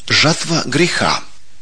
Жатва греха.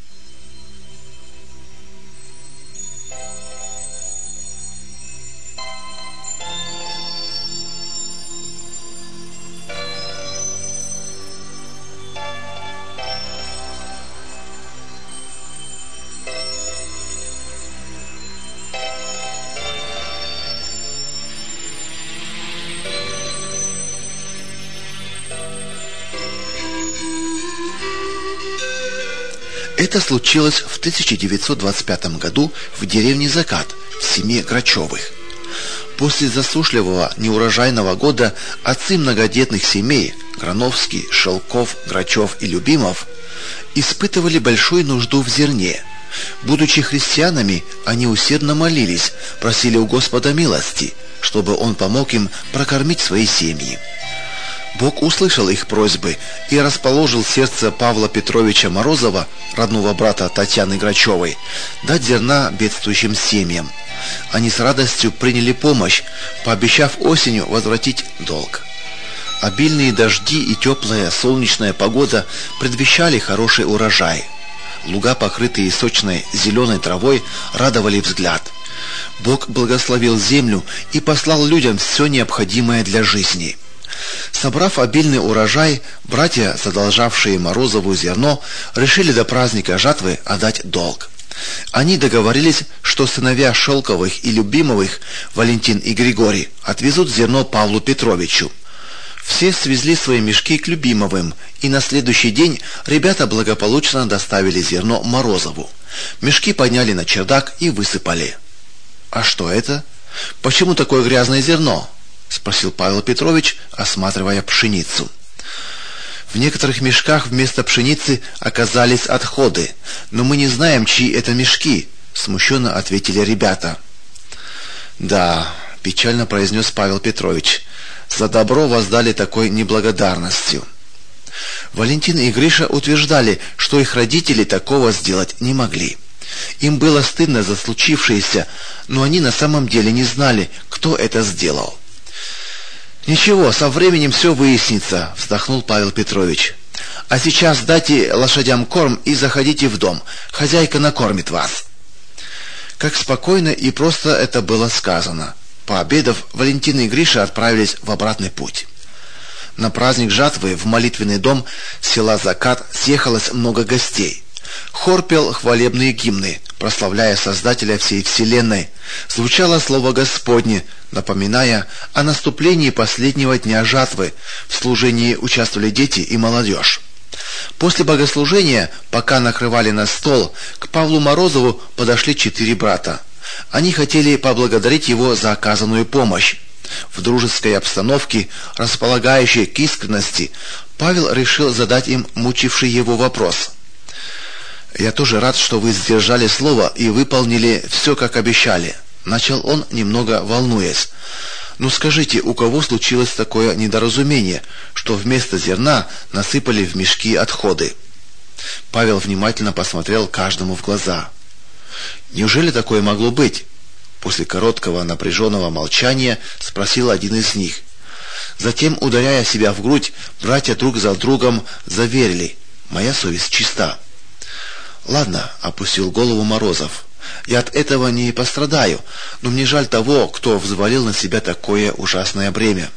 Это случилось в 1925 году в деревне Закат в семье Грачевых. После засушливого неурожайного года отцы многодетных семей Грановский, Шелков, Грачев и Любимов испытывали большую нужду в зерне. Будучи христианами, они усердно молились, просили у Господа милости, чтобы Он помог им прокормить свои семьи. Бог услышал их просьбы и расположил сердце Павла Петровича Морозова, родного брата Татьяны Грачевой, дать зерна бедствующим семьям. Они с радостью приняли помощь, пообещав осенью возвратить долг. Обильные дожди и теплая солнечная погода предвещали хороший урожай. Луга, покрытые сочной зеленой травой, радовали взгляд. Бог благословил землю и послал людям все необходимое для жизни. Собрав обильный урожай, братья, задолжавшие Морозову зерно, решили до праздника жатвы отдать долг. Они договорились, что сыновья Шелковых и Любимовых, Валентин и Григорий, отвезут зерно Павлу Петровичу. Все свезли свои мешки к Любимовым, и на следующий день ребята благополучно доставили зерно Морозову. Мешки подняли на чердак и высыпали. «А что это? Почему такое грязное зерно?» — спросил Павел Петрович, осматривая пшеницу. «В некоторых мешках вместо пшеницы оказались отходы, но мы не знаем, чьи это мешки», — смущенно ответили ребята. «Да», — печально произнес Павел Петрович, — «за добро воздали такой неблагодарностью». Валентин и Гриша утверждали, что их родители такого сделать не могли. Им было стыдно за случившееся, но они на самом деле не знали, кто это сделал. «Ничего, со временем все выяснится», — вздохнул Павел Петрович. «А сейчас дайте лошадям корм и заходите в дом. Хозяйка накормит вас». Как спокойно и просто это было сказано. Пообедав, Валентин и Гриша отправились в обратный путь. На праздник жатвы в молитвенный дом села Закат съехалось много гостей. Хор пел хвалебные гимны, прославляя Создателя всей вселенной. Звучало слово Господне, напоминая о наступлении последнего дня жатвы. В служении участвовали дети и молодежь. После богослужения, пока накрывали на стол, к Павлу Морозову подошли 4 брата. Они хотели поблагодарить его за оказанную помощь. В дружеской обстановке, располагающей к искренности, Павел решил задать им мучивший его вопрос. «Я тоже рад, что вы сдержали слово и выполнили все, как обещали», — начал он, немного волнуясь. «Ну скажите, у кого случилось такое недоразумение, что вместо зерна насыпали в мешки отходы?» Павел внимательно посмотрел каждому в глаза. «Неужели такое могло быть?» После короткого напряженного молчания спросил один из них. Затем, ударяя себя в грудь, братья друг за другом заверили: «Моя совесть чиста». «Ладно», — опустил голову Морозов, — «я от этого не пострадаю, но мне жаль того, кто взвалил на себя такое ужасное бремя».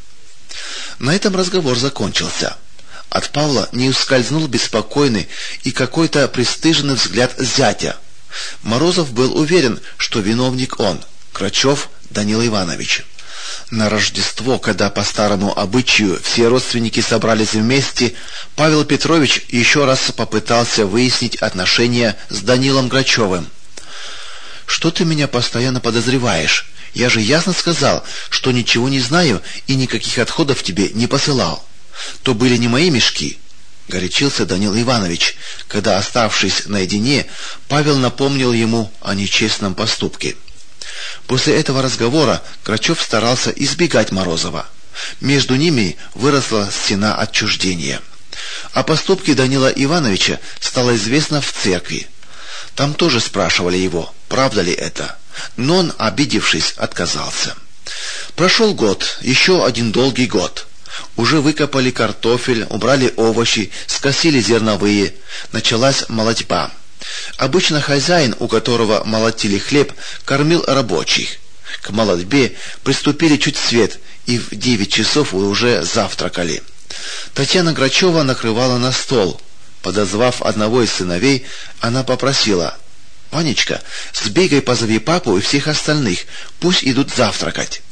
На этом разговор закончился. От Павла не ускользнул беспокойный и какой-то пристыженный взгляд зятя. Морозов был уверен, что виновник он, Грачев Данила Иванович. На Рождество, когда по старому обычаю все родственники собрались вместе, Павел Петрович еще раз попытался выяснить отношения с Данилом Грачевым. «Что ты меня постоянно подозреваешь? Я же ясно сказал, что ничего не знаю и никаких отходов тебе не посылал. То были не мои мешки», — горячился Данил Иванович, когда, оставшись наедине, Павел напомнил ему о нечестном поступке. После этого разговора Грачев старался избегать Морозова. Между ними выросла стена отчуждения. О поступке Данила Ивановича стало известно в церкви. Там тоже спрашивали его, правда ли это, но он, обидевшись, отказался. Прошел год, еще один долгий год. Уже выкопали картофель, убрали овощи, скосили зерновые. Началась молотьба. Обычно хозяин, у которого молотили хлеб, кормил рабочих. К молотьбе приступили чуть свет, и в 9 часов уже завтракали. Татьяна Грачева накрывала на стол. Подозвав одного из сыновей, она попросила: «Ванечка, сбегай, позови папу и всех остальных, пусть идут завтракать».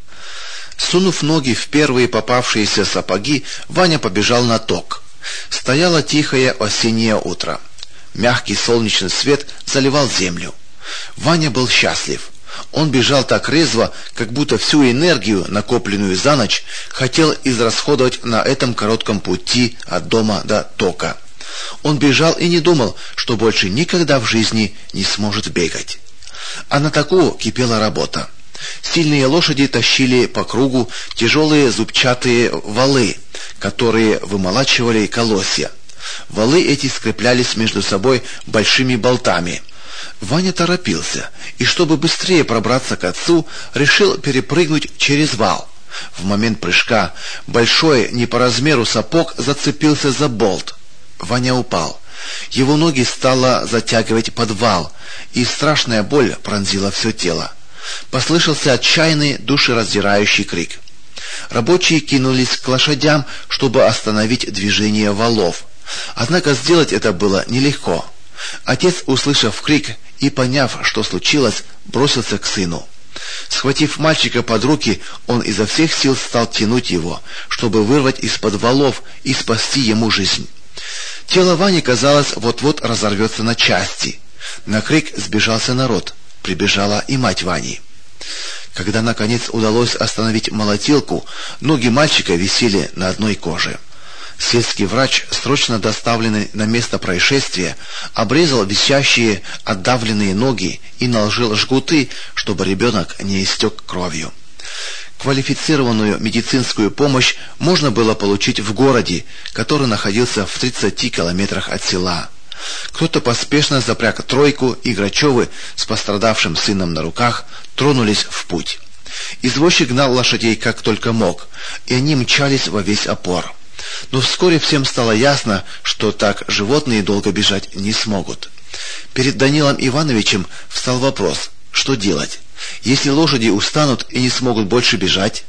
Сунув ноги в первые попавшиеся сапоги, Ваня побежал на ток. Стояло тихое осеннее утро. Мягкий солнечный свет заливал землю. Ваня был счастлив. Он бежал так резво, как будто всю энергию, накопленную за ночь, хотел израсходовать на этом коротком пути от дома до тока. Он бежал и не думал, что больше никогда в жизни не сможет бегать. А на току кипела работа. Сильные лошади тащили по кругу тяжелые зубчатые валы, которые вымолачивали колосья. Валы эти скреплялись между собой большими болтами. Ваня торопился, и чтобы быстрее пробраться к отцу, решил перепрыгнуть через вал. В момент прыжка большой, не по размеру сапог зацепился за болт. Ваня упал. Его ноги стало затягивать под вал, и страшная боль пронзила все тело. Послышался отчаянный, душераздирающий крик. Рабочие кинулись к лошадям, чтобы остановить движение валов. Однако сделать это было нелегко. Отец, услышав крик и поняв, что случилось, бросился к сыну. Схватив мальчика под руки, он изо всех сил стал тянуть его, чтобы вырвать из-под валов и спасти ему жизнь. Тело Вани, казалось, вот-вот разорвется на части. На крик сбежался народ. Прибежала и мать Вани. Когда, наконец, удалось остановить молотилку, ноги мальчика висели на одной коже. Сельский врач, срочно доставленный на место происшествия, обрезал висящие отдавленные ноги и наложил жгуты, чтобы ребенок не истек кровью. Квалифицированную медицинскую помощь можно было получить в городе, который находился в 30 километрах от села. Кто-то поспешно запряг тройку, и Грачевы с пострадавшим сыном на руках тронулись в путь. Извозчик гнал лошадей как только мог, и они мчались во весь опор. Но вскоре всем стало ясно, что так животные долго бежать не смогут. Перед Данилом Ивановичем встал вопрос: что делать, если лошади устанут и не смогут больше бежать?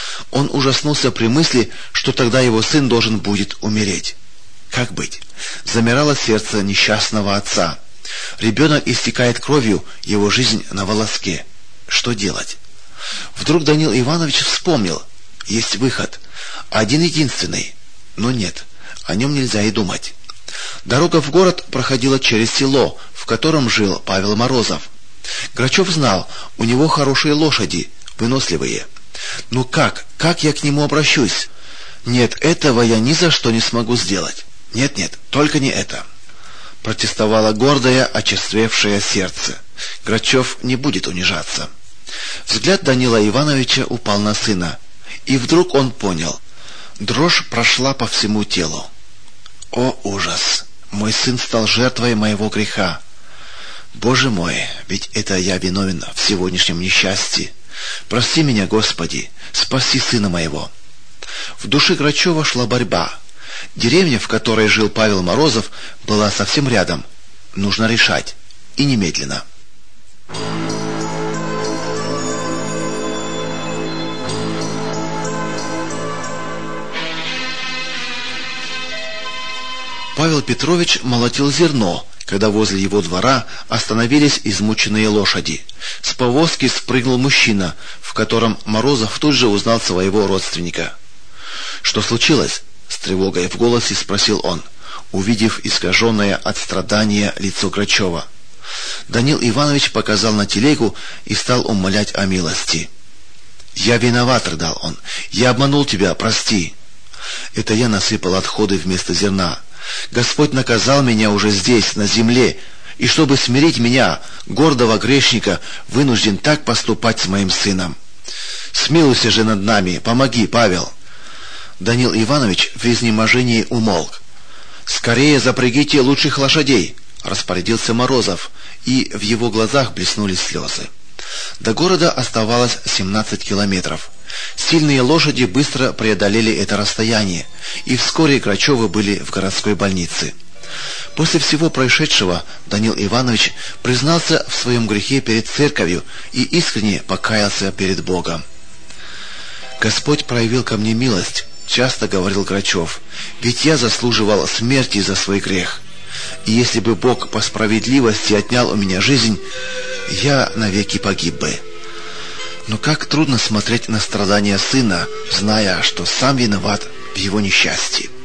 Он ужаснулся при мысли, что тогда его сын должен будет умереть. Как быть? Замирало сердце несчастного отца. Ребенок истекает кровью, его жизнь на волоске. Что делать? Вдруг Данил Иванович вспомнил: есть выход, один-единственный. Но нет, о нем нельзя и думать. Дорога в город проходила через село, в котором жил Павел Морозов. Грачев знал, у него хорошие лошади, выносливые. Ну как я к нему обращусь? Нет, этого я ни за что не смогу сделать. Нет, только не это. Протестовало гордое, очерствевшее сердце. Грачев не будет унижаться. Взгляд Данила Ивановича упал на сына, и вдруг он понял. Дрожь прошла по всему телу. О, ужас! Мой сын стал жертвой моего греха. Боже мой, ведь это я виновен в сегодняшнем несчастье. Прости меня, Господи, спаси сына моего. В душе Грачева шла борьба. Деревня, в которой жил Павел Морозов, была совсем рядом. Нужно решать. И немедленно. Павел Петрович молотил зерно, когда возле его двора остановились измученные лошади. С повозки спрыгнул мужчина, в котором Морозов тут же узнал своего родственника. «Что случилось?» — с тревогой в голосе спросил он, увидев искаженное от страдания лицо Грачева. Данил Иванович показал на телегу и стал умолять о милости. «Я виноват», — рыдал он, — «я обманул тебя, прости. Это я насыпал отходы вместо зерна. Господь наказал меня уже здесь, на земле, и чтобы смирить меня, гордого грешника, вынужден так поступать с моим сыном. Смилуйся же над нами, помоги, Павел». Данил Иванович в изнеможении умолк. «Скорее запрягите лучших лошадей», — распорядился Морозов, и в его глазах блеснули слезы. До города оставалось 17 километров. Сильные лошади быстро преодолели это расстояние, и вскоре Грачевы были в городской больнице. После всего происшедшего Данил Иванович признался в своем грехе перед церковью и искренне покаялся перед Богом. «Господь проявил ко мне милость», — часто говорил Грачев, — «ведь я заслуживал смерти за свой грех. И если бы Бог по справедливости отнял у меня жизнь, я навеки погиб бы». Но как трудно смотреть на страдания сына, зная, что сам виноват в его несчастье.